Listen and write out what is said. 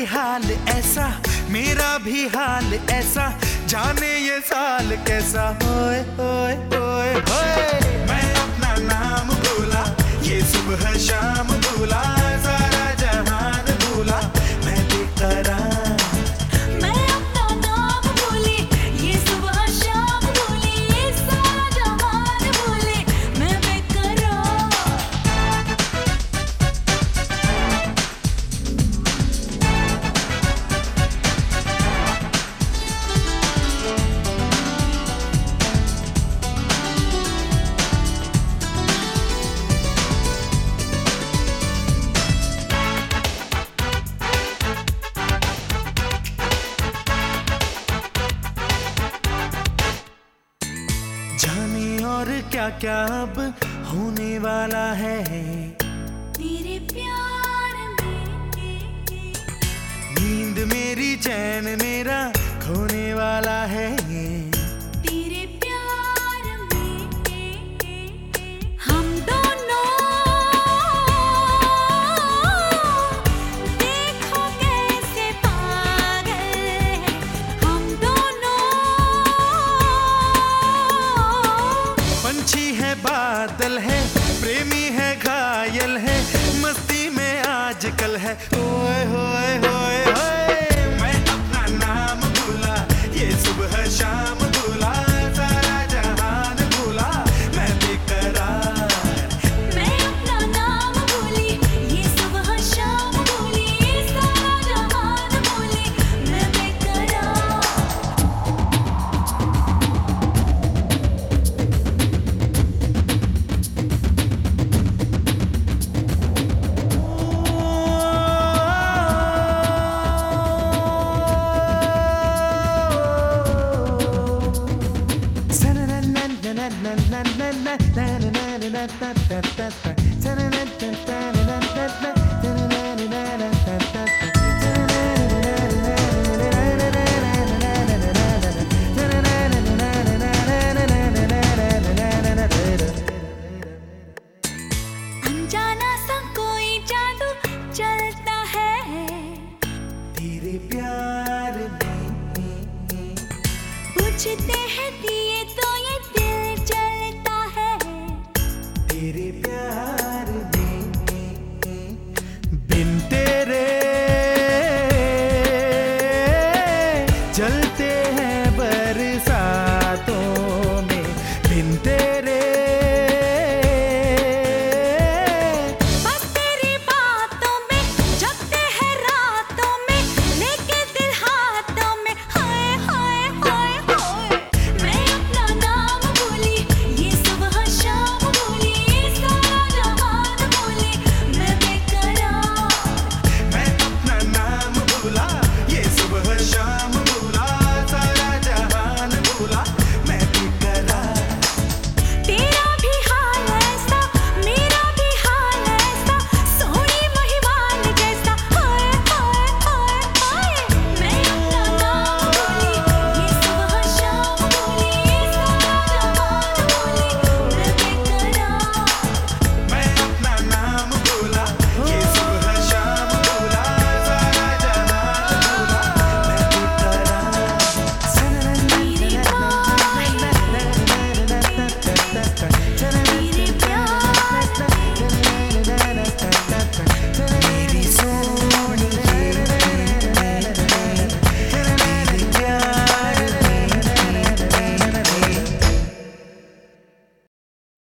हाल ऐसा, मेरा भी हाल ऐसा, जाने ये साल कैसा। होए होए होए होए, मैं अपना नाम भूला, ये सुबह शाम भूला, सारा जहान भूला, मैं बेकरार। जाने और क्या क्या अब होने वाला है तेरे प्यार में। नींद मेरी चैन मेरा खोने वाला है तेरे प्यार में हम दोनों, देखो कैसे पागल हैं हम दोनों। पंछी है बादल है, प्रेमी है घायल है, मस्ती में आजकल है। ओए होए होए होए, मैं अपना नाम भूला, ये सुबह शाम भूला, सारा जहान भूला, मैं बेकरार। मैं अपना नाम भूली, ये सुबह शाम भूली, सारा जहान भूली, मैं बेकरार। अनजाना सा कोई जादू चलता है तेरे प्यार में। पूछते हैं दिए तो ये दिल जलता है तेरे प्यार